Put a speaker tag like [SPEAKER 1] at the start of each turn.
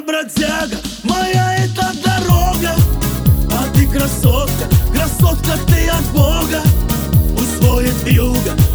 [SPEAKER 1] бродяга, моя это дорога. А ты красотка, красотка ты от Бога. Усвоит вьюга